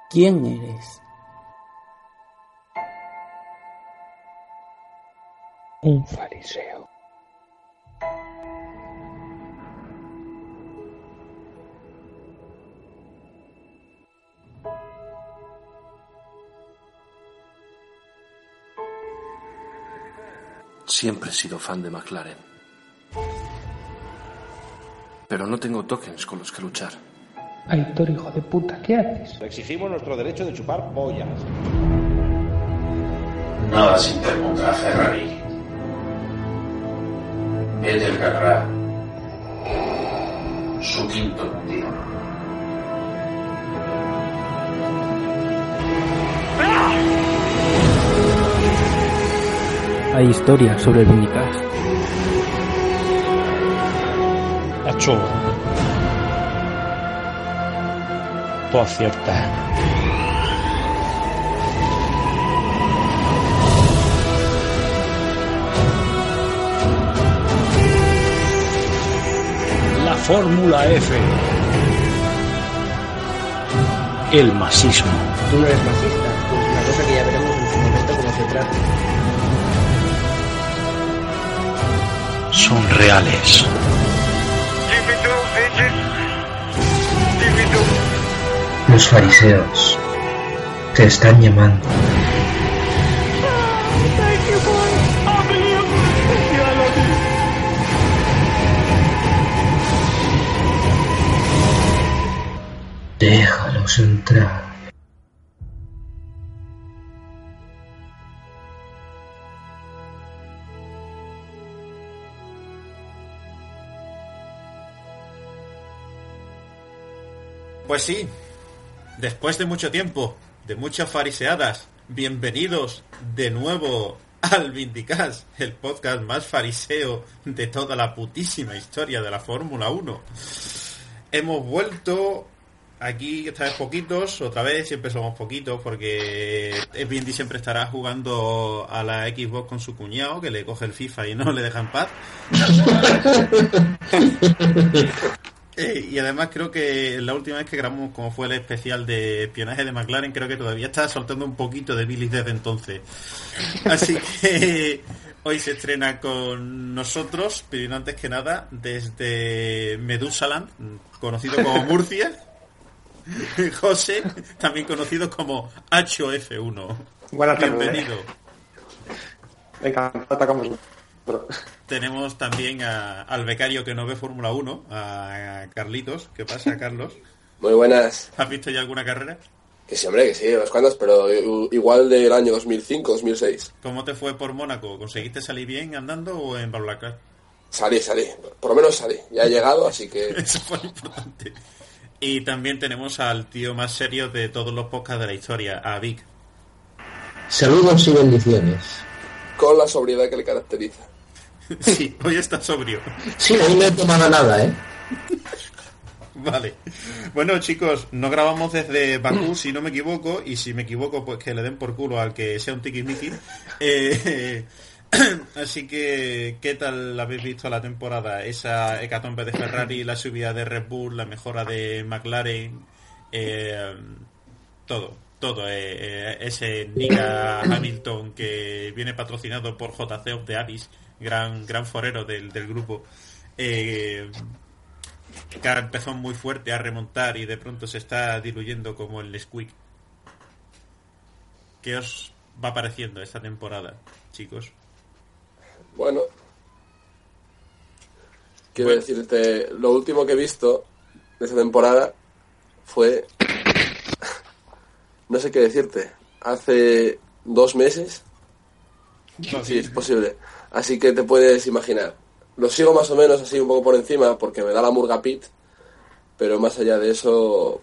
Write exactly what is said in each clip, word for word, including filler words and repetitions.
¿Quién eres? Un fariseo. Siempre he sido fan de McLaren. Pero no tengo tokens con los que luchar. Aitor, hijo de puta, ¿qué haces? Exigimos nuestro derecho de chupar pollas. Nada se interpondrá a Ferrari. Vettel ganará su quinto mundial. Hay historias sobre el Vindicast. Acho. Tú aciertas. La Fórmula F. El masismo. Tú no eres masista, pues una cosa que ya veremos en su momento cómo se trata. Son reales. Los fariseos te están llamando. Déjalos entrar. Pues sí, después de mucho tiempo, de muchas fariseadas, bienvenidos de nuevo al Vindicast, el podcast más fariseo de toda la putísima historia de la Fórmula uno. Hemos vuelto aquí, esta vez poquitos, otra vez, siempre somos poquitos, porque el Vindy siempre estará jugando a la Xbox con su cuñado, que le coge el FIFA y no le deja en paz. Eh, y además creo que la última vez que grabamos, como fue el especial de espionaje de McLaren, creo que todavía está soltando un poquito de bilis desde entonces. Así que hoy se estrena con nosotros, pero antes que nada, desde Medusaland, conocido como Murcia, José, también conocido como H F uno. Buenas tardes. Bienvenido. Venga, atacamos. Tenemos también a, al becario que no ve Fórmula uno, a Carlitos. ¿Qué pasa, Carlos? Muy buenas. ¿Has visto ya alguna carrera? Que sí, hombre, que sí, unas cuantas, pero igual del año dos mil cinco, dos mil seis. ¿Cómo te fue por Mónaco? ¿Conseguiste salir bien andando o en BlaBlaCar? Salí, salí. Por lo menos salí. Ya he llegado, así que... Eso fue importante. Y también tenemos al tío más serio de todos los podcasts de la historia, a Vic. Saludos y bendiciones. Con la sobriedad que le caracteriza. Sí, hoy está sobrio. Sí, hoy no he tomado nada, ¿eh? Vale. Bueno, chicos, no grabamos desde Bakú, si no me equivoco, y si me equivoco, pues que le den por culo al que sea un tiquismiqui. Eh, así que, ¿qué tal habéis visto la temporada? Esa hecatombe de Ferrari, la subida de Red Bull, la mejora de McLaren, eh, todo, todo. Eh, ese Nika Hamilton que viene patrocinado por J C of the Abyss, gran gran forero del, del grupo, eh, que empezó muy fuerte a remontar y de pronto se está diluyendo como el Squeak. ¿Qué os va pareciendo esta temporada, chicos? Bueno, quiero bueno. decirte, lo último que he visto de esta temporada fue, no sé qué decirte, hace dos meses, no, sí, es posible. Así que te puedes imaginar. Lo sigo más o menos así un poco por encima porque me da la murga pit, pero más allá de eso...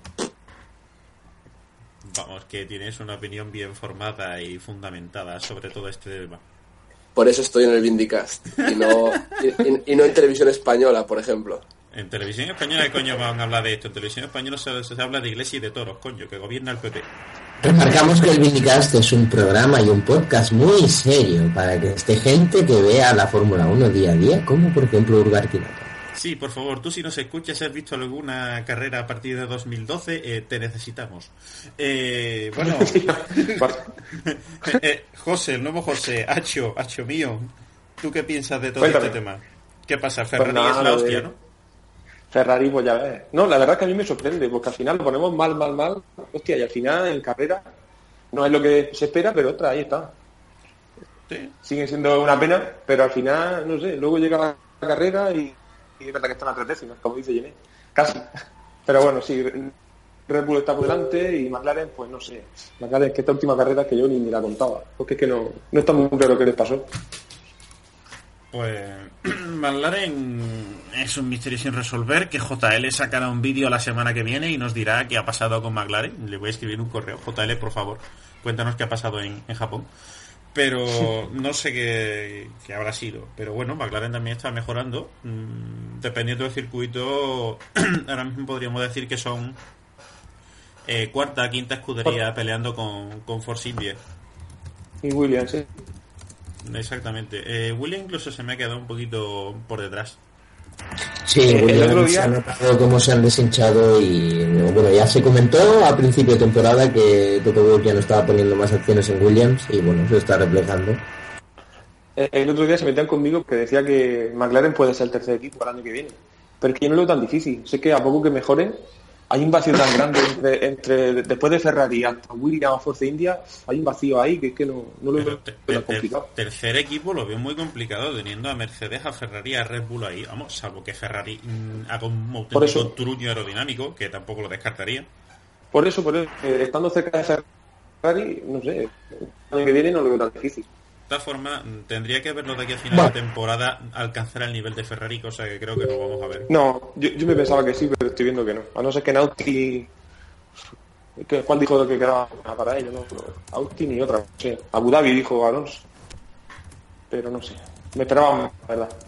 Vamos, que tienes una opinión bien formada y fundamentada sobre todo este tema. Por eso estoy en el Vindicast y no, y, y no en televisión española, por ejemplo. En televisión española, ¿qué coño van a hablar de esto? En televisión española se, se habla de iglesia y de toros, coño, que gobierna el P P. Remarcamos que el Vindicast es un programa y un podcast muy serio para que esté gente que vea la Fórmula uno día a día, como por ejemplo Urgar Quinato. Sí, por favor, tú si nos escuchas, si has visto alguna carrera a partir de dos mil doce, eh, te necesitamos. Eh, bueno, eh, José, el nuevo José, Hacho, Hacho mío, ¿tú qué piensas de todo Cuéntame. este tema? ¿Qué pasa? Ferrari pues nada, es la hostia, ¿no? Ferrari, pues ya ves. No, la verdad es que a mí me sorprende, porque al final lo ponemos mal, mal, mal, hostia, y al final en carrera no es lo que se espera, pero otra, ahí está. Sí. Sigue siendo una pena, pero al final, no sé, luego llega la carrera y, y es verdad que están a tres décimas, como dice Jenny. Casi. Pero bueno, sí, Red Bull está por delante y McLaren, pues no sé. McLaren es que esta última carrera es que yo ni, ni la contaba, porque es que no, no está muy claro qué les pasó. Pues McLaren es un misterio sin resolver, que J L sacará un vídeo la semana que viene y nos dirá qué ha pasado con McLaren. Le voy a escribir un correo. J L, por favor, cuéntanos qué ha pasado en, en Japón. Pero no sé qué, qué habrá sido. Pero bueno, McLaren también está mejorando. Mm, dependiendo del circuito, ahora mismo podríamos decir que son eh, cuarta, quinta escudería peleando con, con Force India. Y Williams, sí. Exactamente. Eh, Williams incluso se me ha quedado un poquito por detrás. Sí, eh, Williams día... ha notado cómo se han deshinchado y bueno, ya se comentó a principio de temporada que Toto ya no estaba poniendo más acciones en Williams y bueno, se está reflejando. Eh, el otro día se metían conmigo que decía que McLaren puede ser el tercer equipo para el año que viene, pero es que yo no lo veo tan difícil. Sé que a poco que mejoren hay un vacío tan grande entre, entre después de Ferrari hasta Williams o Force India, hay un vacío ahí que es que no, no lo veo tan complicado. Ter, tercer equipo lo veo muy complicado teniendo a Mercedes, a Ferrari, a Red Bull ahí, vamos, salvo que Ferrari mmm, haga un auténtico truño aerodinámico, que tampoco lo descartaría. Por eso, por eso, eh, estando cerca de Ferrari, no sé, el año que viene no lo veo tan difícil. De esta forma, tendría que verlo de aquí a final bueno. de temporada alcanzar el nivel de Ferrari, cosa que creo que no vamos a ver. No, yo, yo me pensaba que sí, pero estoy viendo que no. A no ser que en Audi... ¿Cuál dijo que quedaba para ellos? No, Audi ni otra. No sé. Abu Dhabi dijo Alonso. Pero no sé. Me esperaba más, la verdad.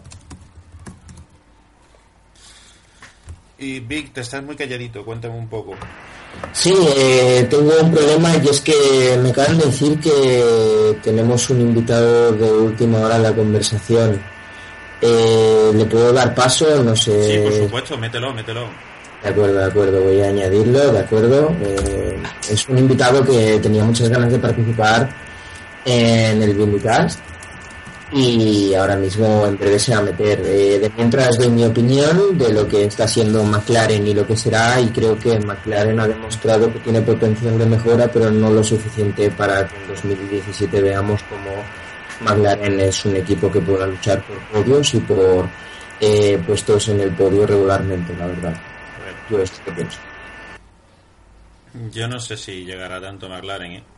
Y Vic, te estás muy calladito. Cuéntame un poco. Sí, eh, tengo un problema y es que me acaban de decir que tenemos un invitado de última hora en la conversación. Eh, ¿Le puedo dar paso? No sé. Sí, por supuesto, mételo, mételo. De acuerdo, de acuerdo, voy a añadirlo, de acuerdo. Eh, es un invitado que tenía muchas ganas de participar en el Vindicast y ahora mismo en breve se va a meter. Eh, de mientras doy mi opinión de lo que está haciendo McLaren y lo que será, y creo que McLaren ha demostrado que tiene potencial de mejora, pero no lo suficiente para que en dos mil diecisiete veamos como McLaren es un equipo que pueda luchar por podios y por eh, puestos en el podio regularmente, la verdad. Yo esto que pienso. Yo no sé si llegará tanto McLaren, ¿eh?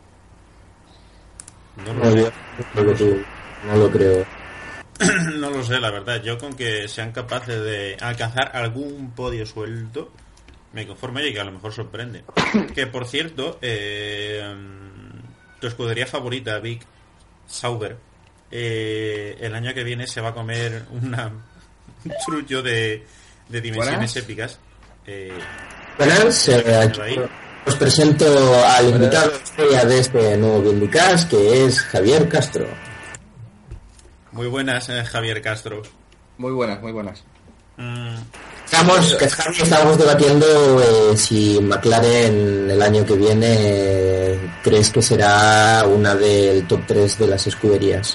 No lo, no, sé. no, lo, no lo creo. No lo sé, la verdad. Yo con que sean capaces de alcanzar algún podio suelto, me conformo y que a lo mejor sorprende. Que por cierto, eh, tu escudería favorita, Vic Sauber, eh, el año que viene se va a comer una, un trullo de, de dimensiones ¿Buenas? épicas. Eh, Buenas, eh, os presento al invitado estrella de este nuevo Vindicast, que es Javier Castro. Muy buenas, eh, Javier Castro. Muy buenas, muy buenas. Mm. Estamos, que estábamos debatiendo eh, si McLaren el año que viene eh, crees que será una del top tres de las escuderías.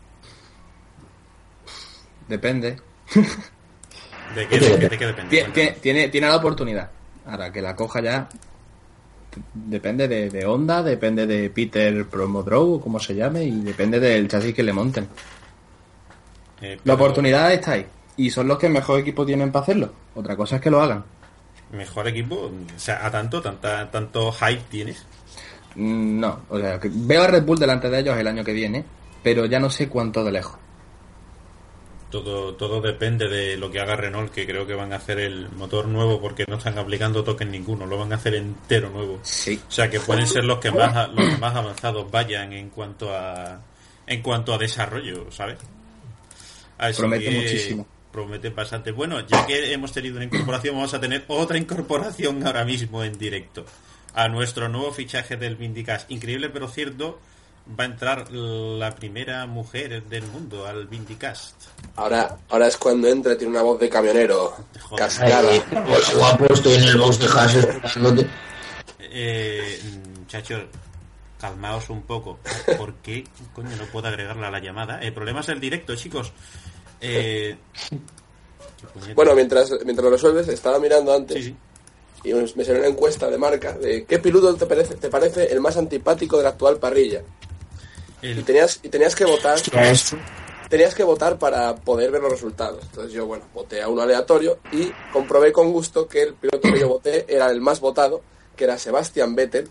Depende. ¿De qué, de, de, de qué depende? Tiene, tiene, tiene la oportunidad. Ahora que la coja ya. Depende de, de Honda, depende de Peter Promodrow, o como se llame, y depende del chasis que le monten. Eh, pero... La oportunidad está ahí. Y son los que mejor equipo tienen para hacerlo. Otra cosa es que lo hagan. ¿Mejor equipo? O sea, ¿a tanto? ¿Tanta, tanto hype tienes? No. O sea, que veo a Red Bull delante de ellos el año que viene, pero ya no sé cuánto de lejos. Todo, todo depende de lo que haga Renault, que creo que van a hacer el motor nuevo porque no están aplicando token ninguno, lo van a hacer entero nuevo. Sí. O sea que pueden ser los que más los más avanzados vayan en cuanto a en cuanto a desarrollo, ¿sabes? Así promete muchísimo. Promete bastante. Bueno, ya que hemos tenido una incorporación, vamos a tener otra incorporación ahora mismo en directo a nuestro nuevo fichaje del Vindicast. Increíble pero cierto, va a entrar la primera mujer del mundo al Vindicast. Ahora, ahora es cuando entra, tiene una voz de camionero. Cascada. Ay, hola, guapo, estoy en el box de Haas esperándote. Eh, muchachos, calmaos un poco. ¿Por qué coño no puedo agregarla a la llamada? El problema es el directo, chicos. Eh... Bueno, mientras, mientras lo resuelves, estaba mirando antes. Sí, sí. Y me salió una encuesta de marca de ¿qué piloto te parece, te parece el más antipático de la actual parrilla? El... Y tenías y tenías que votar tenías que votar para poder ver los resultados. Entonces yo, bueno, voté a uno aleatorio y comprobé con gusto que el piloto que yo voté era el más votado, que era Sebastian Vettel,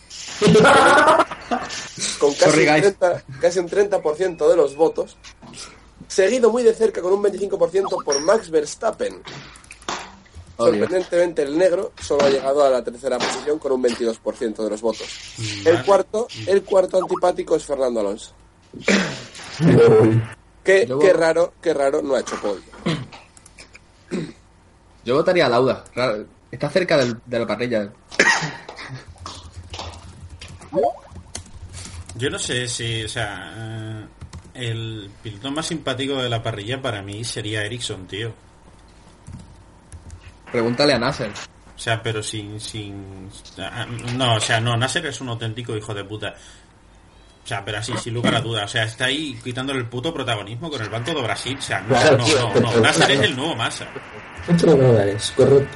con casi, Sorry, un treinta, casi un treinta por ciento de los votos, seguido muy de cerca con un veinticinco por ciento por Max Verstappen. Sorprendentemente el negro solo ha llegado a la tercera posición con un veintidós por ciento de los votos. El cuarto, el cuarto antipático es Fernando Alonso. Qué, qué raro, qué raro no ha hecho podio. Yo votaría a Lauda. Está cerca del, de la parrilla. Yo no sé si, o sea, el piloto más simpático de la parrilla para mí sería Ericsson, tío. Pregúntale a Nasser. O sea, pero sin, sin... No, o sea, no, Nasser es un auténtico hijo de puta. O sea, pero así, sin lugar a dudas. O sea, está ahí quitándole el puto protagonismo con el Banco de Brasil. O sea, no, claro, no, tío, no, no, no. Nasser es el nuevo Massa. ocho dólares, correcto.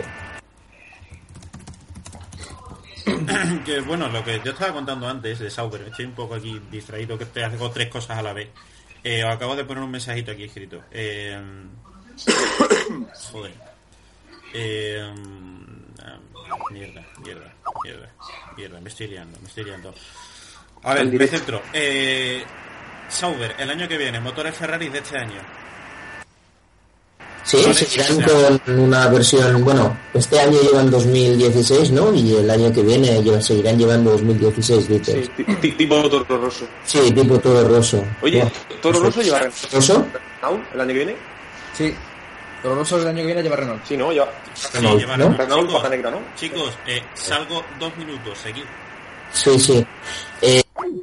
Que bueno, lo que yo estaba contando antes de Sauber, estoy un poco aquí distraído, que te hago tres cosas a la vez. Eh, os acabo de poner un mensajito aquí escrito. Eh... Joder. Eh... Mierda, mierda, mierda, mierda, me estoy liando, me estoy liando. A ver, me centro. Eh... Sauber, el año que viene, motores Ferrari de este año. Sí, seguirán con una versión, bueno, este año llevan dos mil dieciséis, ¿no? Y el año que viene llevan, seguirán llevando dos mil dieciséis, dices. Sí, t- tipo Toro Rosso. Sí, tipo Toro Rosso. Oye, oh, ¿Toro Rosso lleva Rosso? Renault el año que viene? Sí. Toro Rosso el año que viene lleva Renault. Sí, ¿no? Lleva... Sí, lleva ¿no? Renault. Renault, Chicos, paja negra, ¿no? chicos eh, salgo dos minutos, seguid. Sí, sí. Eh...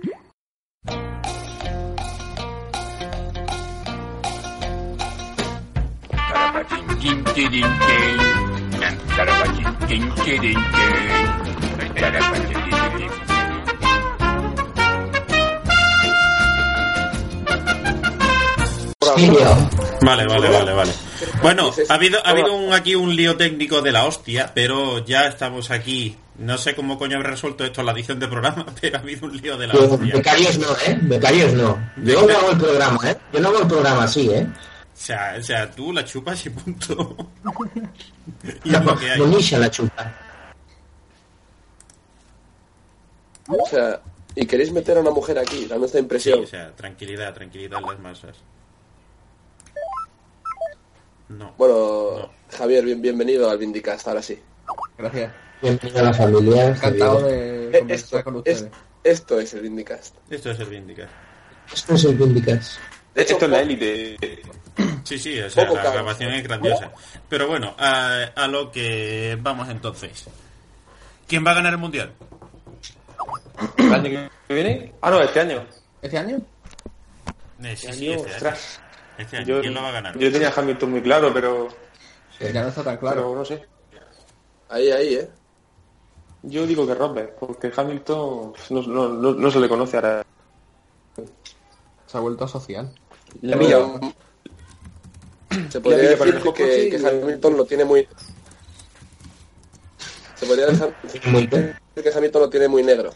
Vale, vale, vale, vale. Bueno, ha habido, ha habido un, aquí un lío técnico de la hostia, pero ya estamos aquí. No sé cómo coño habrá resuelto esto en la edición de programa, pero ha habido un lío de la hostia. Becarios no, ¿eh? Becarios no. Yo no hago el programa, ¿eh? Yo no hago el programa así, ¿eh? O sea, o sea, tú la chupas y punto. Y La es lo que hay. bonita la chupa. O sea, ¿y queréis meter a una mujer aquí? Dame esta impresión. Sí, o sea, tranquilidad, tranquilidad en las masas. No. Bueno, no. Javier, bien, bienvenido al Vindicast, ahora sí. Gracias. Bienvenido a la familia. Encantado de Eh, conversar esto, con ustedes. es, esto es el Vindicast. Esto es el Vindicat. Esto es el Vindicast. De hecho, Esto es la élite. Sí, sí, o sea, Poco la cabe. grabación es grandiosa. Pero bueno, a, a lo que vamos entonces. ¿Quién va a ganar el mundial? ¿El año que viene? Ah, no, este año. ¿Este año? Eh, sí, Este sí, año, este año. ostras. Este año. Yo, ¿Quién lo va a ganar? yo tenía a Hamilton muy claro, pero... Ya no está tan claro. Pero no sé. Ahí, ahí, ¿eh? Yo digo que Rosberg, porque Hamilton no, no, no, no se le conoce ahora. Se ha vuelto social. La milla. Se podría Ya, ya, para decir el coche que, y- que Hamilton lo tiene muy... Se podría dejar- Muy decir que Hamilton lo tiene muy negro.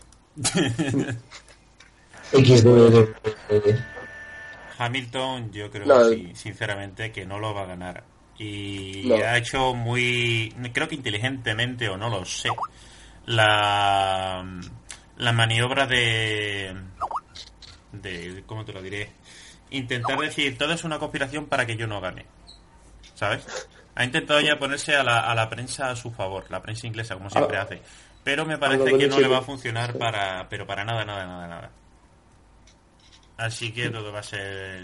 X de... Hamilton, yo creo No, sí, sinceramente que no lo va a ganar. Y No. ha hecho muy, creo que inteligentemente, o no lo sé, la, la maniobra de, de, ¿cómo te lo diré? Intentar decir, todo es una conspiración para que yo no gane. ¿Sabes? Ha intentado ya ponerse a la, a la prensa a su favor, la prensa inglesa, como siempre Ah, hace. Pero me ah, parece lo que he no dicho le va a yo. funcionar Sí. para, pero para nada, nada, nada, nada. Así que todo va a ser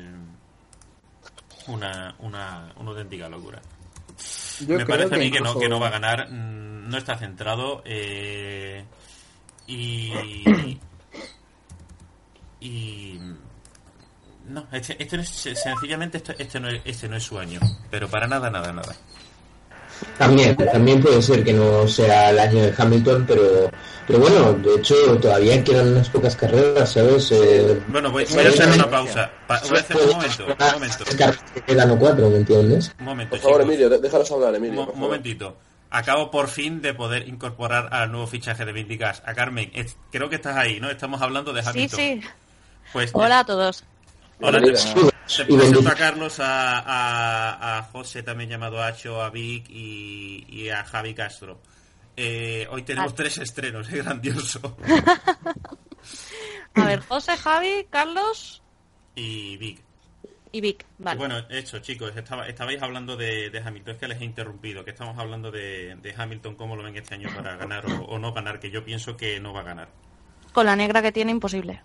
una, una, una auténtica locura. Yo Me creo parece a mí que incluso- no, que no va a ganar, mm, no está centrado eh, y y No, este, este no es, sencillamente este, este, no es, este no es su año, pero para nada, nada, nada. También, también puede ser que no sea el año de Hamilton, pero pero bueno, de hecho todavía quedan unas pocas carreras, ¿sabes? Eh, bueno, voy, voy a hacer una pausa. Pa, voy a hacer un momento, un momento. Quedan o cuatro, ¿me entiendes? Un momento, por favor, chicos. Emilio, déjanos hablar, Emilio. Un, un momentito. Acabo por fin de poder incorporar al nuevo fichaje de Vindigas. A Carmen, es, creo que estás ahí, ¿no? Estamos hablando de Hamilton. Sí, sí. Pues, hola a todos. Hola, te, te presento a Carlos, a, a, a José, también llamado Acho, a Vic y, y a Javi Castro. Eh, hoy tenemos ah. tres estrenos, es grandioso. A ver, José, Javi, Carlos y Vic. Y Vic, vale. Y bueno, hecho, chicos, estaba, estabais hablando de, de Hamilton, es que les he interrumpido, que estamos hablando de, de Hamilton, cómo lo ven este año para ganar o, o no ganar, que yo pienso que no va a ganar. Con la negra que tiene, imposible.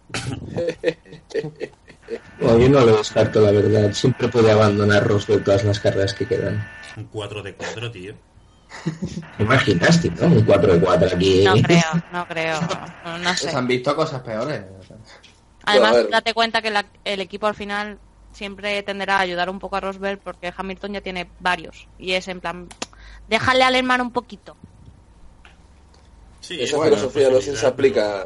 Bueno, yo no lo descarto, la verdad. Siempre puede abandonar Rosberg todas las carreras que quedan. Un cuatro de cuatro, tío. ¿Te imaginas, tío? Un cuatro de cuatro aquí. No creo, no creo. No, no sé. Se han visto cosas peores. Además, no, date cuenta que la, el equipo al final siempre tenderá a ayudar un poco a Rosberg porque Hamilton ya tiene varios. Y es en plan, déjale al hermano un poquito. Sí, esa bueno, filosofía no sé si se aplica.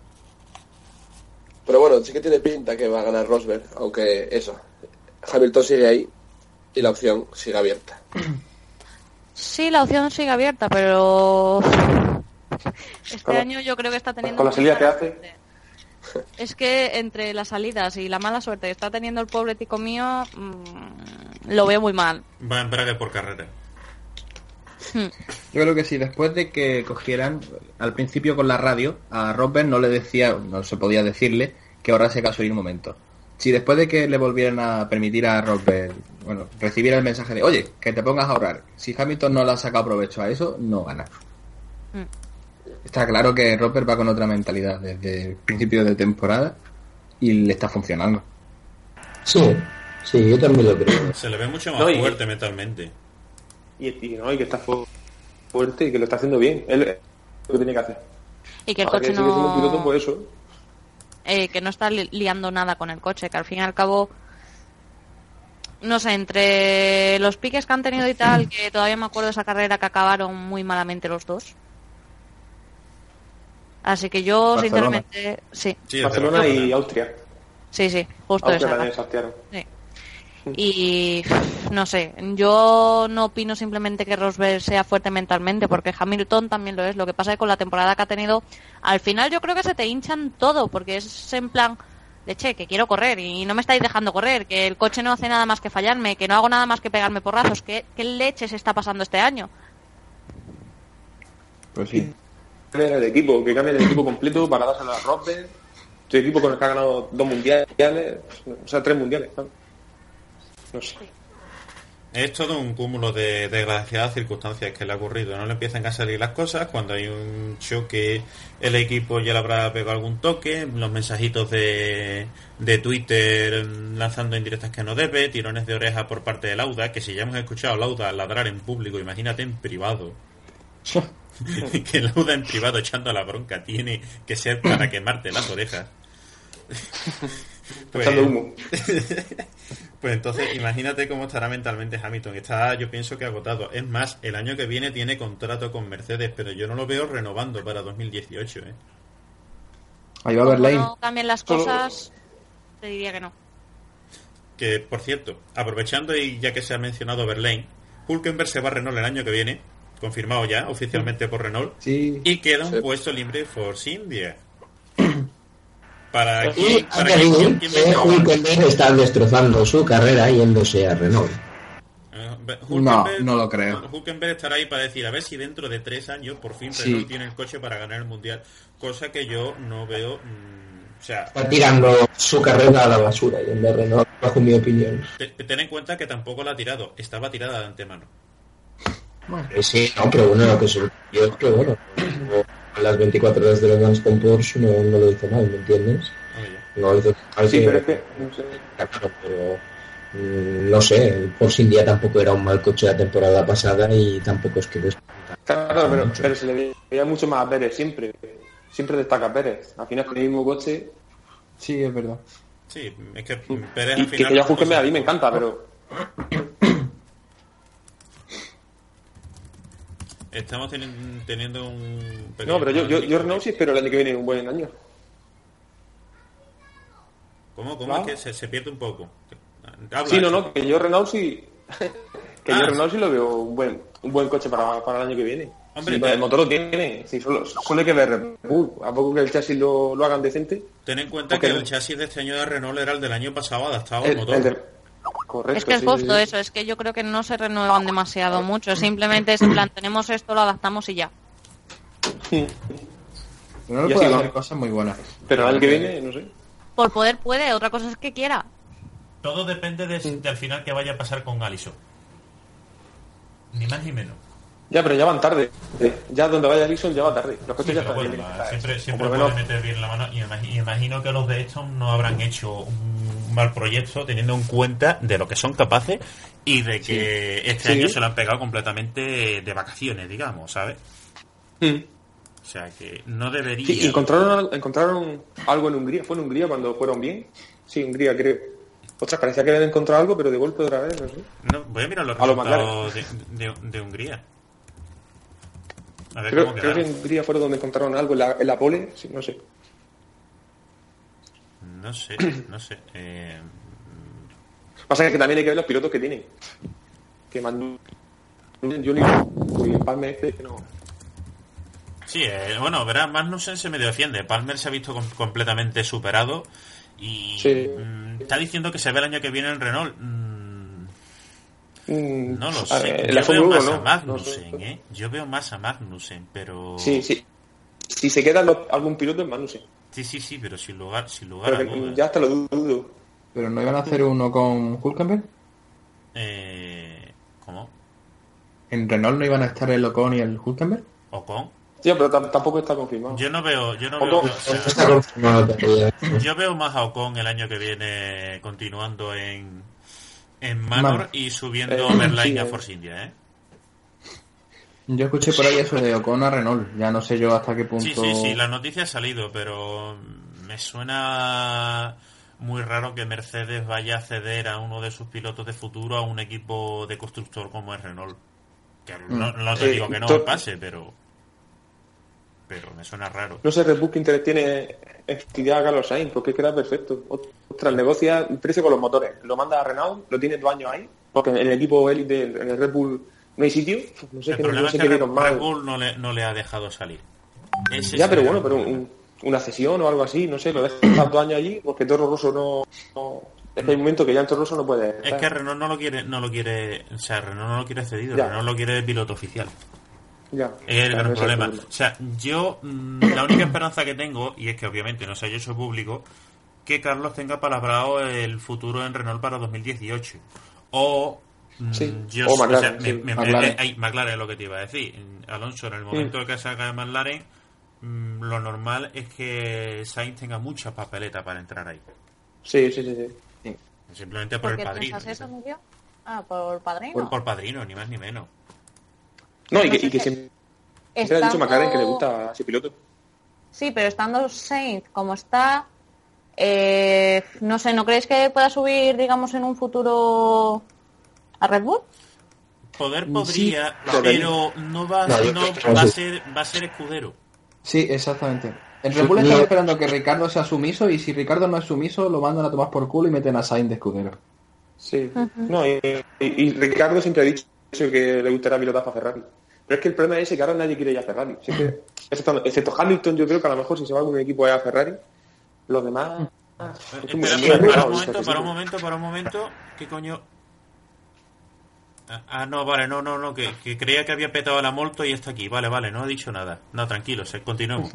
Pero bueno, sí que tiene pinta que va a ganar Rosberg, aunque eso, Hamilton sigue ahí y la opción sigue abierta. Sí, la opción sigue abierta, pero este con año yo creo que está teniendo... Con la salida que hace... Es que entre las salidas y la mala suerte que está teniendo el pobre tico mío, mmm, lo veo muy mal. Va en embrague por carrera. Yo creo que sí, después de que cogieran al principio con la radio a Rosberg no le decía, no se podía decirle que ahorrase gasolina un momento. Si después de que le volvieran a permitir a Rosberg, bueno, recibiera el mensaje de oye, que te pongas a ahorrar, si Hamilton no le ha sacado provecho a eso, no gana. Mm. Está claro que Rosberg va con otra mentalidad desde el principio de temporada y le está funcionando. Sí, sí, yo también lo creo. Se le ve mucho más no, fuerte y... mentalmente. Y, y no, y que está fuerte y que lo está haciendo bien. Él es lo que tiene que hacer. Y que el Ahora coche que sigue siendo no... piloto por eso. Eh, que no está li- liando nada con el coche, que al fin y al cabo, no sé, entre los piques que han tenido y tal, que todavía me acuerdo de esa carrera que acabaron muy malamente los dos. Así que yo, Barcelona. sinceramente, sí. sí Barcelona y Austria. Sí, sí, justo Austria esa. También saltearon. Sí. Y no sé, yo no opino simplemente que Rosberg sea fuerte mentalmente, porque Hamilton también lo es. Lo que pasa es que con la temporada que ha tenido, al final yo creo que se te hinchan todo, porque es en plan, leche, que quiero correr y no me estáis dejando correr, que el coche no hace nada más que fallarme, que no hago nada más que pegarme porrazos. ¿Qué, qué leche se está pasando este año? Pues sí. El equipo, que cambie el equipo completo para dárselo a Rosberg. Tu equipo con el que ha ganado dos mundiales, o sea, tres mundiales, ¿no? No sé. Es todo un cúmulo de desgraciadas circunstancias que le ha ocurrido. No le empiezan a salir las cosas. Cuando hay un choque, el equipo ya le habrá pegado algún toque. Los mensajitos de, de Twitter lanzando indirectas que no debe. Tirones de oreja por parte de Lauda. Que si ya hemos escuchado a Lauda ladrar en público, imagínate en privado. Que Lauda en privado echando la bronca tiene que ser para quemarte las orejas. Pues, pues entonces imagínate cómo estará mentalmente Hamilton. Está, yo pienso que agotado. Es más, el año que viene tiene contrato con Mercedes, pero yo no lo veo renovando para dos mil dieciocho, ¿eh? Ahí va Verlaine. No cambien las cosas, te diría que no. Que, por cierto, aprovechando y ya que se ha mencionado Verlaine, Hülkenberg se va a Renault el año que viene, confirmado ya oficialmente por Renault, sí. Y queda un sí. puesto libre Force India. Para y para que Hülkenberg está destrozando su carrera yéndose a Renault. Uh, no, no lo creo. Hülkenberg estará ahí para decir a ver si dentro de tres años por fin sí. Renault tiene el coche para ganar el mundial, cosa que yo no veo. Mmm, o sea, está tirando su carrera a la basura yendo a Renault, bajo mi opinión. Te, ten en cuenta que tampoco la ha tirado, estaba tirada de antemano. Bueno, sí, no, pero bueno, lo que yo es que bueno. Las veinticuatro horas de Le Mans con Porsche no, no lo hizo mal, ¿me entiendes? Oh, no lo hizo mal. Sí, que, pero es que... No sé. Claro, pero... Mmm, no sé, el Porsche India tampoco era un mal coche la temporada pasada y tampoco es que... Des... Claro, pero, pero se le veía mucho más a Pérez siempre. Siempre destaca Pérez. Al final con el mismo coche... Sí, es verdad. Sí, es que Pérez Y, al que, final... que ya Hülkenberg a mí me encanta, pero... Estamos teni- teniendo un... No, pero yo, yo, yo Renault sí espero el año que viene un buen año. ¿Cómo? ¿Cómo ¿No? es que se, se pierde un poco? Habla, Sí, no, eso. no, que yo Renault sí... que Ah, yo Renault sí lo veo un buen, un buen coche para, para el año que viene. Hombre, Sí, te- el motor lo tiene, sí, solo, solo hay que ver Red Bull. A poco que el chasis lo, lo hagan decente. Ten en cuenta Porque que no. el chasis de este año de Renault era el del año pasado adaptado al El, motor. el de- Correcto. Es que es sí, justo sí, sí. eso, es que yo creo que no se renuevan demasiado mucho, simplemente es en plan, tenemos esto, lo adaptamos y ya. No Y puede así hacer va. cosas muy buenas. Pero el año que viene, no sé. Por poder puede, otra cosa es que quiera. Todo depende de, de al final qué vaya a pasar con Allison. Ni más ni menos. Ya, pero ya van tarde. Ya donde vaya Ericsson ya va tarde. Los coches Sí, ya pero están bueno, bien. va, siempre, siempre O por lo puede menos- meter bien la mano y imagi- y imagino que los de Eston no habrán hecho un mal proyecto teniendo en cuenta de lo que son capaces y de que Sí. este Sí. año se lo han pegado completamente de vacaciones, digamos, ¿sabes? Mm. O sea que no debería... Sí, encontraron, encontraron algo en Hungría. ¿Fue en Hungría cuando fueron bien? Sí, Hungría creo. Ostras, parecía que habían encontrado algo, pero de golpe otra vez, no sé. No, voy a mirar los A lo resultados de, de, de Hungría. A ver Creo, cómo creo que quedaron. en Hungría fueron donde encontraron algo en la, en la pole, sí, no sé. No sé, no sé. Eh, Pasa que también hay que ver los pilotos que tienen. Que mandó Johnny y el Palmer este que no. Sí, eh, bueno, verás, Magnussen se medio defiende. Palmer se ha visto com- completamente superado y Sí. mm, está diciendo que se ve el año que viene en Renault. Mm, Mm, no lo a sé. ver, Yo la veo Fórmula más uno, a ¿no? Magnussen, No sé. ¿eh? Yo veo más a Magnussen, pero... Sí, sí. Si se queda los- algún piloto en Magnussen. Sí, sí, sí, pero sin lugar, sin lugar Pero a que dudas. ya hasta lo dudo. Pero no iban a hacer uno con Hülkenberg. Eh, ¿Cómo? ¿En Renault no iban a estar el Ocon y el Hülkenberg? ¿Ocon? Sí, pero tam- tampoco está confirmado. Yo no veo... Yo no Ocon. veo, o sea, Está confirmado todavía. yo veo más a Ocon el año que viene continuando en, en Manor Manor. y subiendo Eh, Merlin sí, a eh. Force India, ¿eh? Yo escuché por ahí eso de Ocon a Renault. Ya no sé yo hasta qué punto... Sí, sí, sí, la noticia ha salido, pero me suena muy raro que Mercedes vaya a ceder a uno de sus pilotos de futuro a un equipo de constructor como es Renault. Que no, no te Sí, digo que no to- pase, pero pero me suena raro. No sé, Red Bull que interés tiene en estudiar a Carlos Sainz, porque es que era perfecto. Ostras, negocia el precio con los motores. Lo manda a Renault, lo tiene dos años ahí, porque en el equipo élite, en el Red Bull, no hay sitio. No sé, El que no, problema no es sé que qué Red, vieron mal. Red Bull no le, no le ha dejado salir. Ese Ya, es pero el bueno, gran pero problema. un- una cesión o algo así, no sé, lo dejan dos años allí, porque Toro Rosso no, no- Es que hay un momento que ya en Toro Rosso no puede. Es que Renault no lo quiere, no lo quiere, o sea, Renault no lo quiere cedido, Ya. Renault lo quiere de piloto oficial. Ya. Es el Claro, gran ese es el problema. problema. O sea, yo mm, la única esperanza que tengo, y es que obviamente no se haya hecho público, que Carlos tenga palabrado el futuro en Renault para dos mil dieciocho. O mm, Sí. yo O o sea, McLaren, me- sí. me- McLaren. eh, eh, McLaren es lo que te iba a decir. Alonso, en el momento en que salga de McLaren, mm, lo normal es que Sainz tenga mucha papeleta para entrar ahí. Sí, sí, sí. sí. Simplemente por ¿Por el qué padrino. piensas eso, Miguel? Ah, por padrino. Por, por padrino, ni más ni menos. No, y que, sé y que qué- siempre siempre ha dicho Estando- McLaren que le gusta a ese piloto. Sí, pero estando Sainz como está, eh, no sé, ¿no creéis que pueda subir, digamos, en un futuro a Red Bull? Poder Sí, podría, no, pero no va, No, yo no creo que no va a sé. ser, va a ser escudero. Sí, exactamente. En Red Bull están No. esperando que Ricardo sea sumiso y si Ricardo no es sumiso lo mandan a tomar por culo y meten a Sainz de escudero. Sí. No, y, y- y Ricardo siempre ha dicho que le gustará pilotar para Ferrari. Pero es que el problema es ese, que ahora nadie quiere ir a Ferrari. Si es que, excepto, excepto Hamilton, yo creo que a lo mejor si se va a algún equipo es a Ferrari. Los demás... es que muy- Espera, muy para, para raro, un o sea, momento, que para sí. un momento, para un momento. ¿Qué coño? Ah, Ah, no, vale, no, no, no, que, que creía que había petado la molto y está aquí. Vale, vale, no ha dicho nada. No, tranquilo, se, continuemos.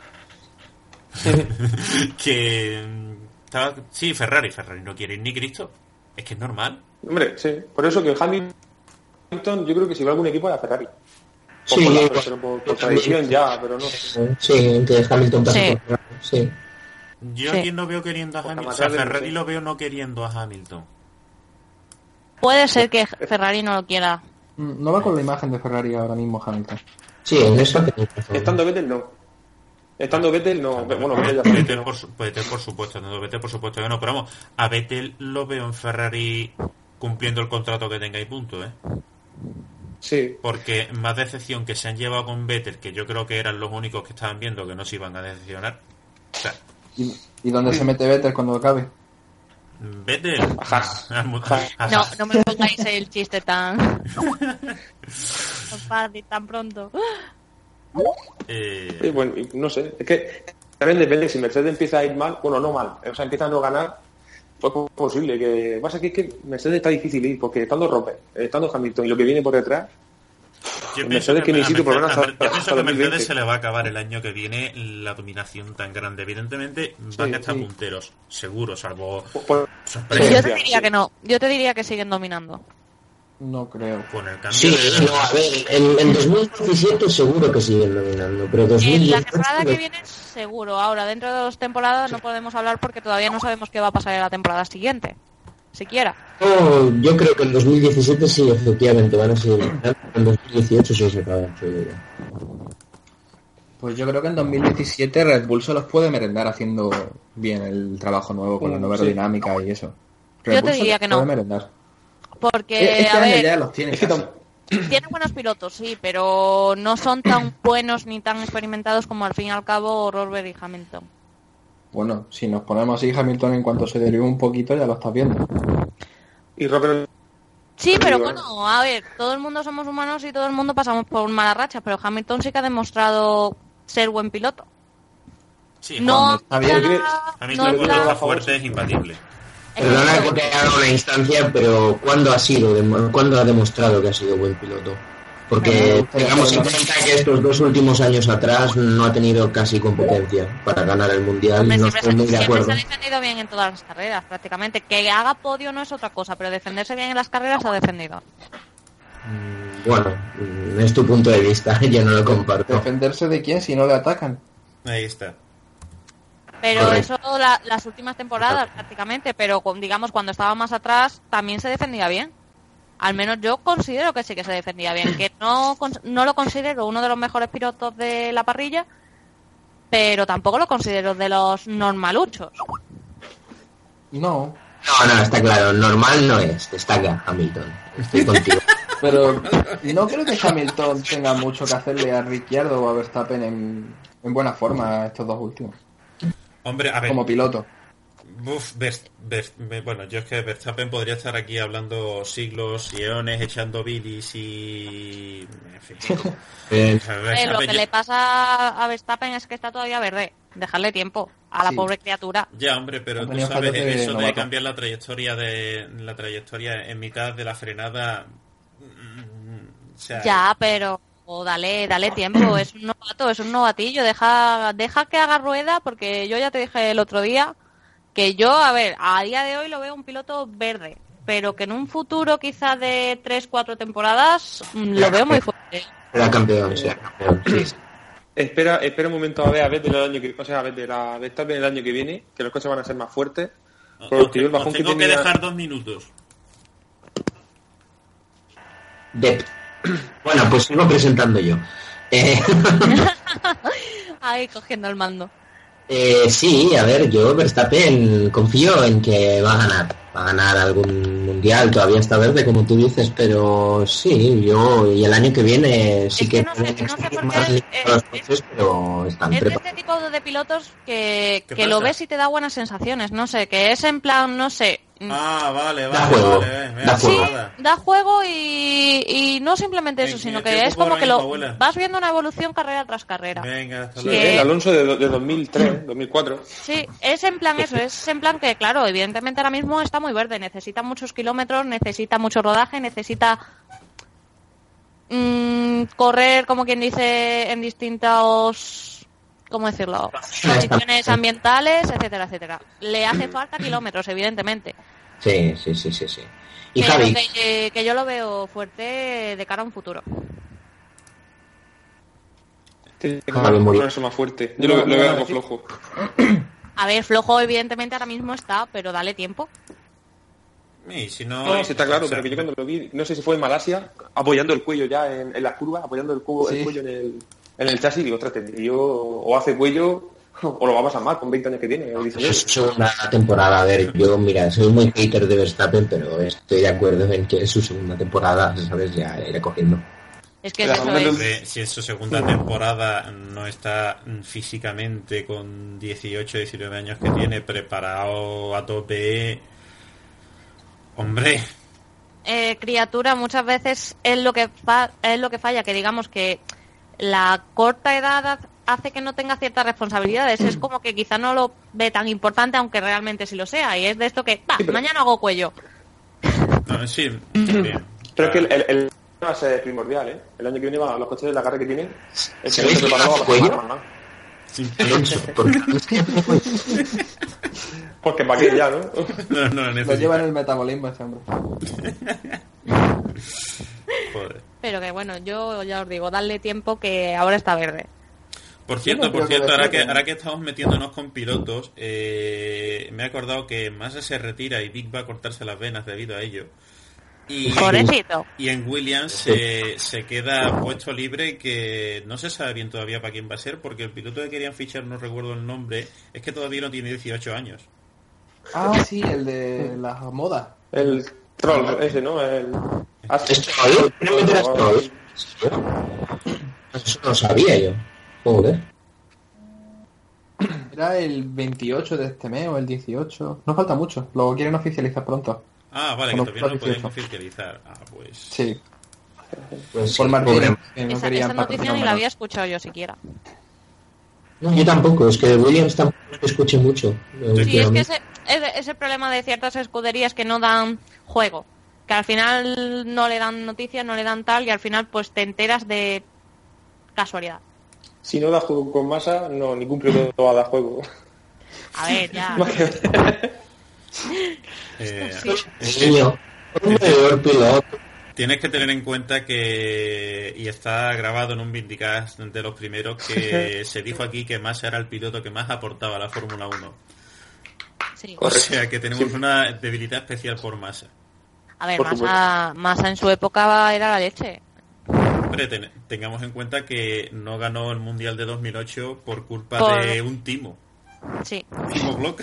que... mm, estaba, sí, Ferrari, Ferrari no quiere ir ni Cristo. Es que es normal. Hombre, sí. Por eso que Hamilton, yo creo que si va a algún equipo es a Ferrari. Por, Sí, por, la- igual. pero por, por tradición ya, pero no. Sí, que Hamilton pase Sí. por sí. Yo Sí. aquí no veo queriendo a Ojalá Hamilton. O sea, McLaren, Ferrari sí. lo veo no queriendo a Hamilton. Puede ser que Ferrari no lo quiera. Mm, No va con la imagen de Ferrari ahora mismo Hamilton. Sí, en eso tenéis razón. Estando Vettel, no. Estando Vettel, no. Bueno, Vettel ya Vettel, por, su, Vettel por supuesto, no, Vettel por supuesto que no, pero vamos, a Vettel lo veo en Ferrari cumpliendo el contrato que tenga y punto, ¿eh? Sí. Porque más decepción que se han llevado con Vettel, que yo creo que eran los únicos que estaban viendo que no se iban a decepcionar. O sea, ¿Y, ¿Y dónde se mete Vettel cuando acabe? Vettel. No, no me pongáis el chiste tan... tan fácil, tan pronto. Eh... Sí, bueno, no sé, es que también depende, si Mercedes empieza a ir mal, bueno, no mal, o sea, empieza a no ganar, pues es posible, que pasa que es que Mercedes está difícil ir, porque estando Rosberg, estando Hamilton y lo que viene por detrás, yo Mercedes pienso que, que ni sitio por Mercedes, hasta, yo pienso hasta que dos mil veinte. Mercedes se le va a acabar el año que viene la dominación tan grande. Evidentemente van Sí, a estar sí. punteros, seguro, salvo Por- Yo te diría que no, yo te diría que siguen dominando. No creo. Con el cambio Sí, de... no, a ver, en, en dos mil diecisiete seguro que siguen dominando, pero dos mil En la dieciocho temporada que viene seguro. Ahora, dentro de dos temporadas no podemos hablar porque todavía no sabemos qué va a pasar en la temporada siguiente. Siquiera. No, yo creo que en dos mil diecisiete sí, efectivamente, van a seguir dominando. En dos mil dieciocho sí se acaba, seguro. Pues yo creo que en dos mil diecisiete Red Bull se los puede merendar haciendo bien el trabajo nuevo con la nueva Sí. aerodinámica y eso. Red Yo Bull te se diría los que no. puede merendar. Porque, Este a año ver, ya los tiene Es que casi. tam- tiene buenos pilotos, sí, pero no son tan buenos ni tan experimentados como al fin y al cabo Rosberg y Hamilton. Bueno, si nos ponemos así, Hamilton en cuanto se deriva un poquito ya lo estás viendo. y Rosberg Sí, pero Bueno. bueno, a ver, todo el mundo somos humanos y todo el mundo pasamos por malas rachas, pero Hamilton sí que ha demostrado ser buen piloto. Sí, No, está bien. está- a mí no el está- está fuerte, es imbatible. Perdona que te haga una instancia, pero ¿cuándo ha sido, dem- cuándo ha demostrado que ha sido buen piloto? Porque tengamos en cuenta que estos dos últimos años atrás no ha tenido casi competencia para ganar el mundial. Hombre, No siempre, estoy se, muy de siempre acuerdo. se ha defendido bien en todas las carreras, prácticamente. Que haga podio no es otra cosa, pero defenderse bien en las carreras se ha defendido. Bueno, mm, es tu punto de vista, yo no lo comparto. ¿Defenderse de quién si no le atacan? Ahí está. Pero Correcto. eso la- las últimas temporadas prácticamente, pero con- digamos cuando estaba más atrás también se defendía bien. Al menos yo considero que sí que se defendía bien, que no, cons- no lo considero uno de los mejores pilotos de la parrilla, pero tampoco lo considero de los normaluchos. No. No, no, está claro, normal no es, destaca Hamilton. Estoy contigo. Pero no creo que Hamilton tenga mucho que hacerle a Ricciardo o a Verstappen en, en buena forma estos dos últimos. Hombre, a ver. Como piloto. Uf, Vers- Vers- bueno, yo es que Verstappen podría estar aquí hablando siglos y eones, echando bilis y... En fin. Eh, Eh, lo que le pasa a Verstappen es que está todavía verde. Dejarle tiempo a la Sí. pobre criatura. Ya, hombre, pero Ha tú tenido sabes, fallos de eso de novato. cambiar la trayectoria de la trayectoria en mitad de la frenada... mm, o sea, Ya, pero o dale, dale tiempo. Es un novato, es un novatillo. Deja, deja que haga rueda, porque yo ya te dije el otro día que yo, a ver, a día de hoy lo veo un piloto verde, pero que en un futuro quizá de tres, cuatro temporadas mm, lo veo muy fuerte. Era campeón, sí, era campeón. Sí, sí. espera, espera un momento a ver a ver del año que, o sea, a ver de la Verstappen el año que viene, que los coches van a ser más fuertes. Porque yo el os bajón que tengo que tenía- dejar dos minutos. Dep. Bueno, pues sigo presentando yo. Eh, Ahí cogiendo el mando. eh, sí, a ver, yo Verstappen confío en que va a ganar. Va a ganar algún mundial, todavía está verde, como tú dices, pero sí, yo, y el año que viene sí Es que, que no sé- pueden no sé exigir por más qué, límite eh, a los coches, pero están Es de preparados. este tipo de pilotos que, ¿Qué que lo pasa? ves y te da buenas sensaciones. No sé, que es en plan, no sé. Ah, vale, Da vale, juego, vale. eh, me da ha Sí, juego. nada. da juego y, y no simplemente eso, Venga, sino estoy que es ocupado como que ahora lo mismo, abuela. vas viendo una evolución carrera tras carrera. Venga, hasta Sí, luego. Que- el Alonso de, de dos mil tres, dos mil cuatro. Sí, es en plan eso, es en plan que, claro, evidentemente ahora mismo está muy verde, necesita muchos kilómetros, necesita mucho rodaje, necesita mm, correr, como quien dice, en distintos, ¿cómo decirlo? Condiciones ambientales, etcétera, etcétera. Le hace falta kilómetros, evidentemente. Sí, sí, sí, sí, sí. Y Pero Javi, que, que yo lo veo fuerte de cara a un futuro. Tiene que Javi murió. ponerse más fuerte. Yo lo, lo veo algo flojo. A ver, flojo evidentemente ahora mismo está, pero dale tiempo. Y si no, No, sí está claro, o sea, pero que yo cuando lo vi, no sé si fue en Malasia, apoyando el cuello ya en, en las curvas, apoyando el, cuello, el Sí. cuello en el... en el chasis, digo, ostras, este tío o hace cuello o lo va a pasar mal con veinte años que tiene. O es su segunda temporada. A ver, yo, mira, soy muy hater de Verstappen, pero estoy de acuerdo en que es su segunda temporada, ¿sabes? Ya iré cogiendo. Es que eso es... Si es su segunda temporada, no está físicamente con dieciocho, diecinueve años que tiene, preparado a tope. Hombre. Eh, criatura, muchas veces es lo que fa- es lo que falla, que digamos que la corta edad hace que no tenga ciertas responsabilidades. Es como que quizá no lo ve tan importante, aunque realmente sí lo sea. Y es de esto que, va, sí, pero... mañana hago cuello. No, sí, bien. Pero es que el, el, el va a ser primordial, ¿eh? El año que viene va, los coches de la carrera que tienen, es que no se preparaba para cuello. Porque para qué ya, ¿no? No, no, lo lleva en el metabolismo ese hombre. Joder. Pero que bueno, yo ya os digo, darle tiempo que ahora está verde. Por cierto, por cierto, ahora que, ahora que estamos metiéndonos con pilotos, eh, me he acordado que Massa se retira y Vic va a cortarse las venas debido a ello. Y, Pobrecito. Y en Williams se, se queda puesto libre, que no se sabe bien todavía para quién va a ser, porque el piloto que querían fichar, no recuerdo el nombre, es que todavía no tiene dieciocho años. Ah, sí, el de la moda. El troll, ese, ¿no? El... Eso no sabía yo. Joder. Era el veintiocho de este mes o el dieciocho. No falta mucho. Lo quieren oficializar pronto. Ah, vale, bueno, que todavía no lo pueden oficializar. Ah, pues... Sí. Pues por Martínez. Que no esa esa noticia ni la había escuchado yo siquiera. No, yo tampoco. Es de Williams tampoco escuché mucho. Sí, es que ese, ese, ese problema de ciertas escuderías que no dan juego. Que al final no le dan noticias, no le dan tal, y al final pues te enteras de casualidad. Si no da juego con Massa, no, ningún piloto va a dar juego. A ver, ya. eh, sí. Niño, un peor piloto. Tienes que tener en cuenta que, y está grabado en un Vindicast de los primeros, que se dijo aquí que Massa era el piloto que más aportaba a la Fórmula uno. Sí. O sea que tenemos sí. una debilidad especial por Massa. A ver, Massa, Massa en su época era la leche. Hombre, ten, tengamos en cuenta que no ganó el Mundial de dos mil ocho por culpa por... de un timo. Sí. Timo Glock.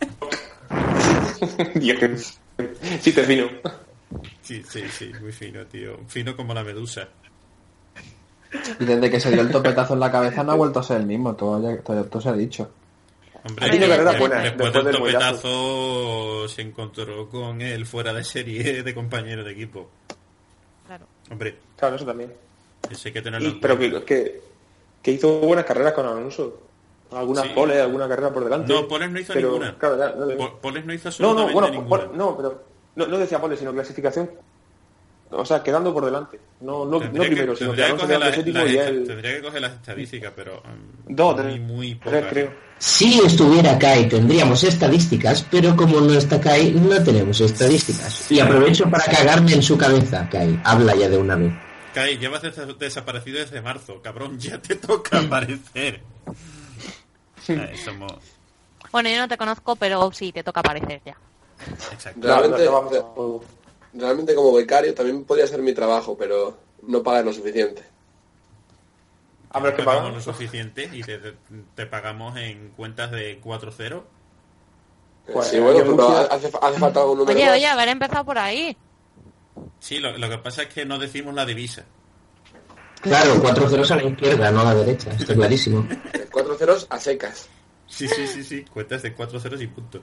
Dios, sí te fino. Sí, sí, sí, muy fino, tío. Fino como la medusa. Y desde que se dio el topetazo en la cabeza no ha vuelto a ser el mismo, todo, ya, todo, todo se ha dicho. Hombre, ver, carrera después, buena, después, después del del topetazo mollazo. Se encontró con él fuera de serie de compañero de equipo. Claro. Hombre. Claro, eso también. Eso hay que tenerlo y, en pero que, que, que hizo buenas carreras con Alonso. Algunas sí. poles, alguna carrera por delante. No, poles no hizo pero, ninguna. Claro, ya, no, no, poles no hizo absolutamente no, no, bueno, ninguna. Pol, no, pero no, no decía poles, sino clasificación. O sea, quedando por delante. No, no, no primero, que, sino que Alonso quedando séptimo y él... Tendría que coger las estadísticas, pero... Um, Dos, muy, tres, muy tres, creo. Si estuviera Kai tendríamos estadísticas, pero como no está Kai, no tenemos estadísticas. Y aprovecho para cagarme en su cabeza, Kai. Habla ya de una vez. Kai, llevas des- desaparecido desde marzo, cabrón, ya te toca aparecer. Ay, somos... Bueno, yo no te conozco, pero sí, te toca aparecer ya. Exacto. Realmente, realmente como becario también podría ser mi trabajo, pero no pagan lo suficiente. A ver, ¿qué pagamos lo suficiente y te, te, te pagamos en cuentas de cuatro cero? Pues, sí, bueno, pero hace, hace falta algún número. Oye, más. oye, haber empezado por ahí. Sí, lo, lo que pasa es que no decimos la divisa. Claro, cuatro ceros a la izquierda, no a la derecha, está clarísimo. Cuatro ceros a secas. Sí, sí, sí, sí, cuentas de cuatro ceros y punto.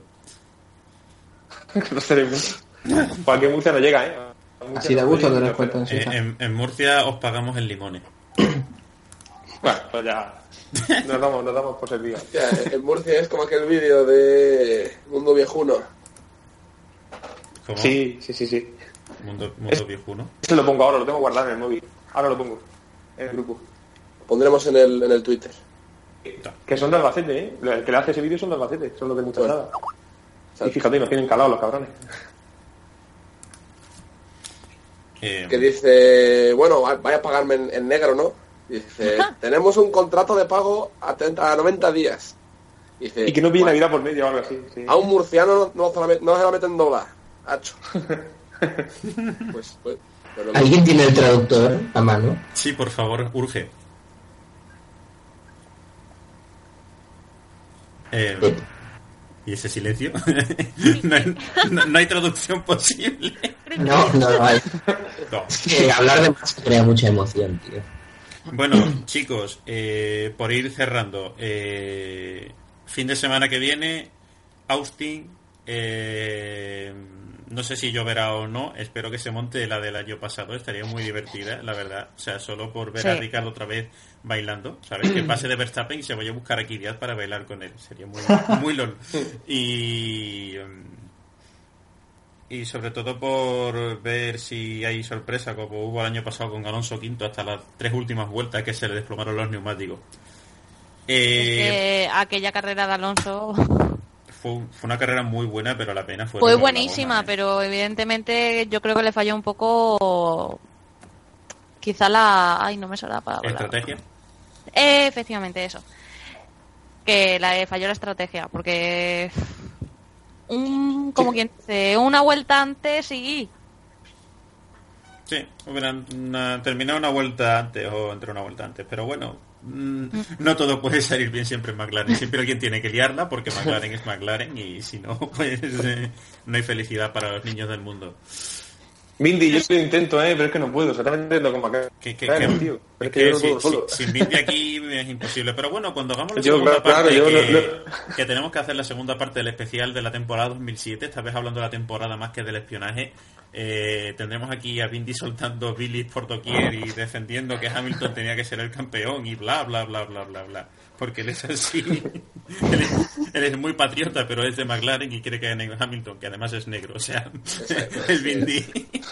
Para que Murcia no llega, ¿eh? Así de gusto tener cuentas en, en, en Murcia os pagamos en limones. Bueno, pues ya nos damos, nos damos por servido. Ya, en Murcia es como aquel vídeo de Mundo Viejuno. ¿Cómo? Sí, sí, sí, sí. Mundo, mundo es, Viejuno. Eso lo pongo ahora, lo tengo guardado en el móvil. Ahora lo pongo en el grupo. Lo pondremos en el, en el Twitter. Que son de Albacete, ¿eh? El que le hace ese vídeo son de Albacete, son los de mucha entrada. Y fíjate, nos tienen calados los cabrones. Eh... Que dice, bueno, vaya a pagarme en, en negro, ¿no? Dice, tenemos un contrato de pago a, treinta, a noventa días. Dice, y que no pide Navidad por medio o algo así. Sí. A un murciano no, no, se, la, no se la mete en dólar. Hacho. pues, pues, ¿Alguien tiene el traductor a mano? Sí, por favor, urge. Eh, ¿Y ese silencio? no, hay, no, no hay traducción posible. No, no lo hay. No. Sí, hablar de más crea mucha emoción, tío. Bueno, chicos, eh, por ir cerrando, eh, fin de semana que viene, Austin, eh, no sé si lloverá o no, espero que se monte la del año pasado, estaría muy divertida, la verdad, o sea, solo por ver sí. a Ricardo otra vez bailando, ¿sabes? Que pase de Verstappen y se vaya a buscar a Kvyat para bailar con él, sería muy, muy lol. Y... Y sobre todo por ver si hay sorpresa, como hubo el año pasado con Alonso quinto hasta las tres últimas vueltas que se le desplomaron los neumáticos. Eh, es que aquella carrera de Alonso... Fue, fue una carrera muy buena, pero la pena fue... Fue buenísima, bomba, ¿eh? Pero evidentemente yo creo que le falló un poco... Quizá la... Ay, no me sale la palabra. ¿Estrategia? Eh, efectivamente, eso. Que le falló la estrategia, porque... Un, como sí. quien dice, una vuelta antes y... Sí, hubieran una, terminado una vuelta antes o entre una vuelta antes, pero bueno, mmm, no todo puede salir bien siempre en McLaren, siempre alguien tiene que liarla porque McLaren es McLaren y si no, pues eh, no hay felicidad para los niños del mundo. Mindy, yo lo intento, eh, pero es que no puedo, se está metiendo con McLaren. Que, que, que, tío. Pero es que, que yo no puedo si, solo. Si, sin Mindy aquí es imposible, pero bueno, cuando hagamos la yo, segunda claro, parte, claro, que, no, no. que tenemos que hacer la segunda parte del especial de la temporada dos mil siete, esta vez hablando de la temporada más que del espionaje, eh, tendremos aquí a Mindy soltando bilis por doquier y defendiendo que Hamilton tenía que ser el campeón y bla, bla, bla, bla, bla, bla. Porque él es así, él es, él es muy patriota, pero es de McLaren y quiere que gane Hamilton, que además es negro, o sea, es Mindy.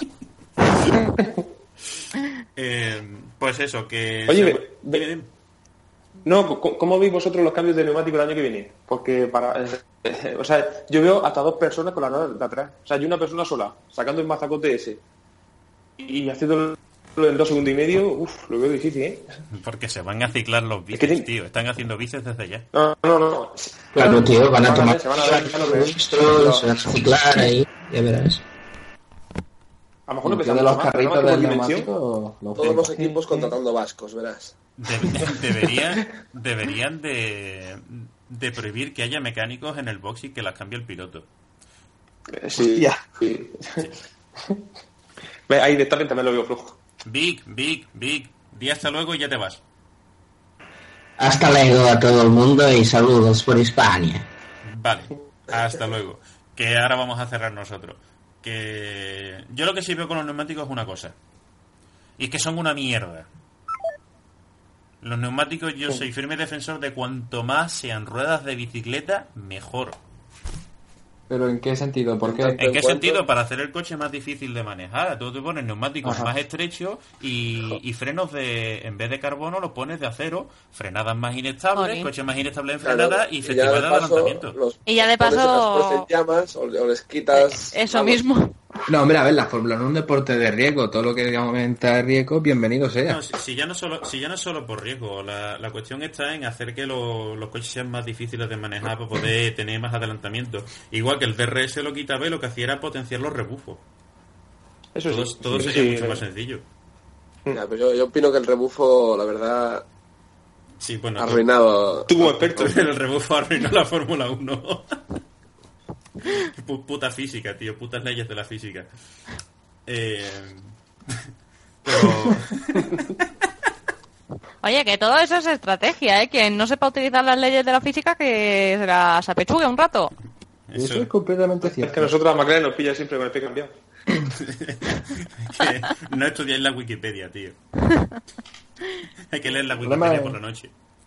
eh, pues eso, que... Oye, se... ve... no, ¿cómo veis vosotros los cambios de neumático el año que viene? Porque para... Eh, o sea, yo veo hasta dos personas con la rueda de atrás. O sea, hay una persona sola, sacando el mazacote ese y haciendo... en dos segundos y medio, uff, lo veo difícil, ¿eh? Porque se van a ciclar los bíceps, es que tío. Están haciendo bíceps desde ya. No, no, no. Claro, tío, van a tomar... Se van a dar registros, se van a ciclar ahí, ya verás. A lo mejor no pensamos de los carritos del neumático... Todos los equipos contratando vascos, verás. De, deberían deberían de, de prohibir que haya mecánicos en el box y que las cambie el piloto. Sí, ya. Sí. Sí. Ahí directamente también lo veo flojo. Vic, Vic, Vic, di hasta luego y ya te vas. Hasta luego a todo el mundo y saludos por España. Vale, hasta luego. Que ahora vamos a cerrar nosotros. Que yo lo que sí veo con los neumáticos es una cosa. Y es que son una mierda. Los neumáticos, yo soy firme defensor de cuanto más sean ruedas de bicicleta, mejor. ¿Pero en qué sentido? ¿Por qué? ¿En qué sentido? Para hacer el coche más difícil de manejar. Tú te pones neumáticos Ajá. más estrechos y, y frenos de, en vez de carbono, los pones de acero, frenadas más inestables, Joder. coches más inestables en frenada claro, y festival de adelantamiento. Los, y ya de paso... llamas o, o les quitas... Eso vamos. mismo. No, hombre, a ver, la Fórmula uno es un deporte de riesgo. Todo lo que aumenta riesgo, bienvenido sea. No, si, si, ya no solo, si ya no es solo por riesgo, la, la cuestión está en hacer que lo, los coches sean más difíciles de manejar para poder tener más adelantamiento. Igual que el D R S lo quita B, lo que hacía era potenciar los rebufos. Eso todo, sí. Todo sí, sería sí, mucho sí. más sencillo. Ya, pero yo, yo opino que el rebufo, la verdad... Sí, bueno, arruinado. Tú como experto. El rebufo arruinó la Fórmula uno. Puta física, tío, putas leyes de la física. Eh... Pero... Oye, que todo eso es estrategia, ¿eh? Quien no sepa utilizar las leyes de la física que se las apechugue un rato. Eso, eso es completamente cierto. Es que nosotros a McLaren nos pilla siempre con el pie cambiado. Que no estudiáis la Wikipedia, tío. Hay que leer la Wikipedia es... por la noche.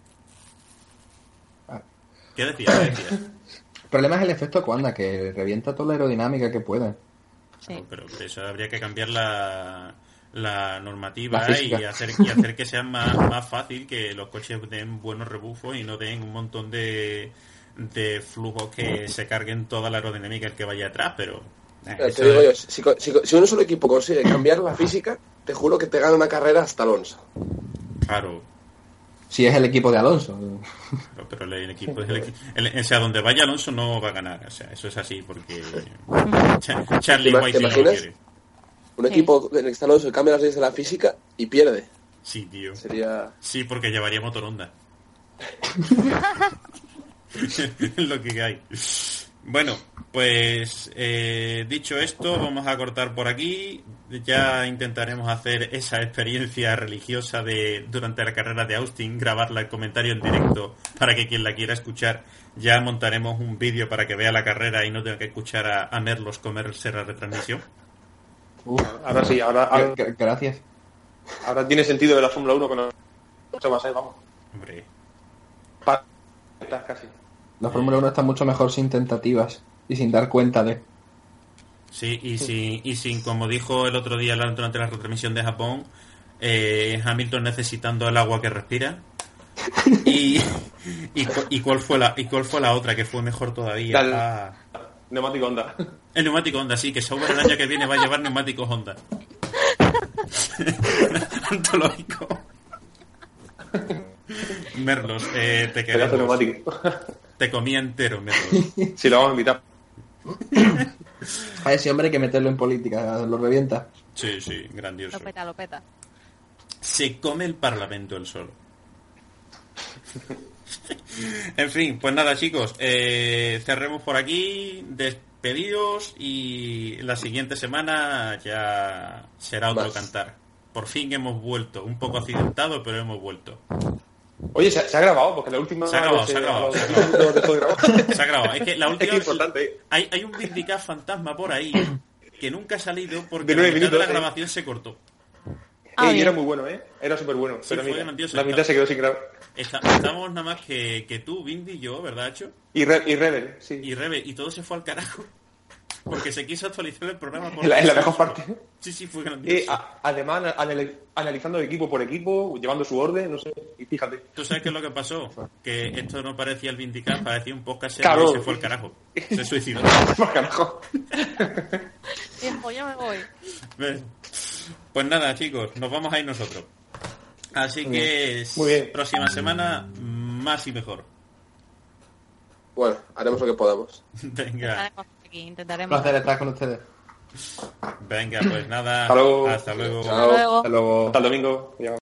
Ah. ¿Qué decías? ¿Qué decías? El problema es el efecto Coanda, que revienta toda la aerodinámica que puede. Sí. No, pero eso habría que cambiar la, la normativa la y hacer y hacer que sea más, más fácil que los coches den buenos rebufos y no den un montón de, de flujos que se carguen toda la aerodinámica el que vaya atrás, pero... Eh, te digo es... yo, si, si, si un solo equipo consigue cambiar la física, te juro que te gana una carrera hasta Alonso. Claro. Si es el equipo de Alonso. No, pero el equipo es el equipo. El, o sea, donde vaya Alonso no va a ganar. O sea, eso es así porque Ch- Charlie White no lo quiere. Un equipo en el que está Alonso cambia las leyes de la física y pierde. Sí, tío. Sería... Sí, porque llevaría motor Honda. Es lo que hay. Bueno, pues eh, dicho esto, vamos a cortar por aquí. Ya intentaremos hacer esa experiencia religiosa de durante la carrera de Austin, grabarla el comentario en directo para que quien la quiera escuchar, ya montaremos un vídeo para que vea la carrera y no tenga que escuchar a, a Merlos comerse la retransmisión. Uf, ahora sí, ahora, ahora gracias. Ahora tiene sentido de la Fórmula uno con mucho más ahí, vamos. Hombre. Pa estás casi. La Fórmula uno está mucho mejor sin tentativas y sin dar cuenta de... Sí, y sin, y sin como dijo el otro día durante la retransmisión de Japón, eh, Hamilton necesitando el agua que respira. Y, y, y cuál fue la y cuál fue la otra que fue mejor todavía. El ah, neumático Honda. El neumático Honda, sí, que Sauber el año que viene va a llevar neumáticos Honda. Antológico. Merlos, eh, te queremos. Te comía entero, Merlos. Si lo vamos a invitar. A ese hombre hay que meterlo en política, lo revienta. Sí, sí, grandioso. Lo peta, lo peta. Se come el Parlamento él solo. En fin, pues nada, chicos, eh, cerremos por aquí, despedidos, y la siguiente semana ya será otro Más. cantar. Por fin hemos vuelto, un poco accidentado, pero hemos vuelto. Oye, ¿se, se ha grabado? Porque la última... Se ha grabado, se ha grabado. Se ha grabado. Se ha grabado. Es que la última... Es que importante. Hay, hay un Vindicast fantasma por ahí que nunca ha salido porque De nueve la mitad minutos, de la eh. grabación se cortó. Ah, Ey, bien. era muy bueno, ¿eh? Era súper bueno. Sí, pero fue mira, grandioso. la mitad se quedó sin grabar. Está- Estamos nada más que, que tú, Vindy y yo, ¿verdad, Cho? Y, Re y Rebel, sí. Y Rebe, y todo se fue al carajo. Porque se quiso actualizar el programa. Por En la, en la mejor parte. Sí, sí, fue grandioso. Eh, a- además, anal analizando equipo por equipo, llevando su orden, no sé. Y fíjate. ¿Tú sabes qué es lo que pasó? Que esto no parecía el Vindicar, parecía un podcast Claro. serio y se fue al carajo. Se suicidó. Por carajo. Tiempo, yo me voy. ¿Ves? Pues nada, chicos, nos vamos a ir nosotros. Así Muy que bien. Muy bien. próxima semana más y mejor. Bueno, haremos lo que podamos. Venga, Intentaremos aquí, Un intentaremos. placer estar con ustedes. venga, pues nada. Hasta luego. Hasta luego. Chao. Hasta luego. Hasta luego. Hasta el domingo. Ya.